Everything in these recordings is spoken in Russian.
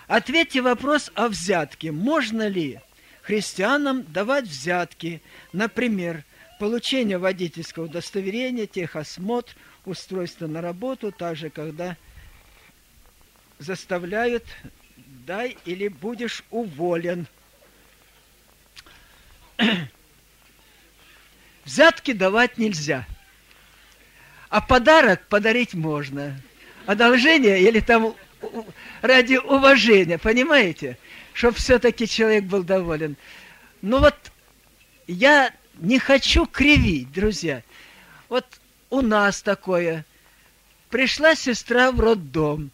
Ответьте вопрос о взятке. Можно ли христианам давать взятки? Например, получение водительского удостоверения, техосмотр, устройство на работу, также когда заставляют «дай или будешь уволен». Взятки давать нельзя, а подарок подарить можно. Одолжение или там ради уважения, понимаете? Чтобы все-таки человек был доволен. Ну вот я не хочу кривить, друзья. Вот у нас такое. Пришла сестра в роддом.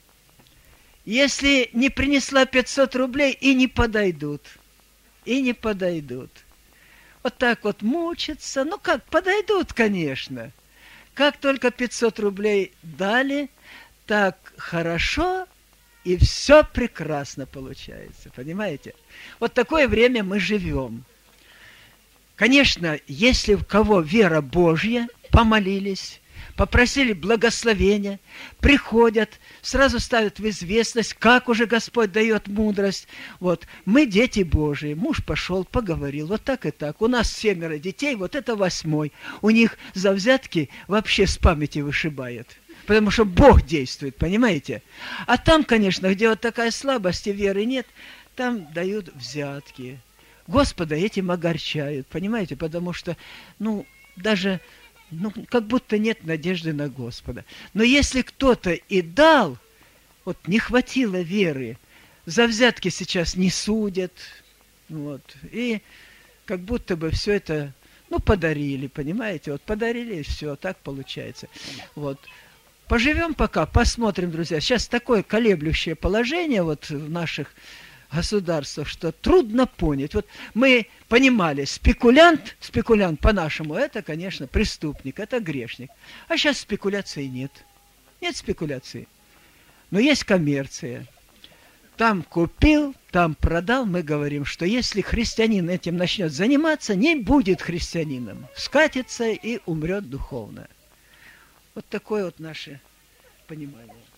Если не принесла 500 рублей, и не подойдут. И не подойдут. Вот так вот мучатся. Ну как, подойдут, конечно. Как только 500 рублей дали, так хорошо, и все прекрасно получается. Понимаете? Вот такое время мы живем. Конечно, если у кого вера Божья, помолились, попросили благословения, приходят, сразу ставят в известность, как уже Господь дает мудрость. Вот, мы дети Божии, муж пошел, поговорил, вот так и так. У нас 7 детей, вот это 8. У них за взятки вообще с памяти вышибает. Потому что Бог действует, понимаете? А там, конечно, где вот такая слабость и веры нет, там дают взятки. Господа этим огорчают, понимаете? Потому что, даже... как будто нет надежды на Господа. Но если кто-то и дал, вот не хватило веры, за взятки сейчас не судят, вот, и как будто бы все это, подарили, понимаете, вот подарили, и все, так получается. Вот. Поживем пока, посмотрим, друзья. Сейчас такое колеблющее положение вот в наших государствах, что трудно понять. Вот мы понимали, спекулянт по-нашему, это, конечно, преступник, это грешник. А сейчас спекуляции нет. Нет спекуляции. Но есть коммерция. Там купил, там продал. Мы говорим, что если христианин этим начнет заниматься, не будет христианином. Скатится и умрет духовно. Вот такое вот наше понимание.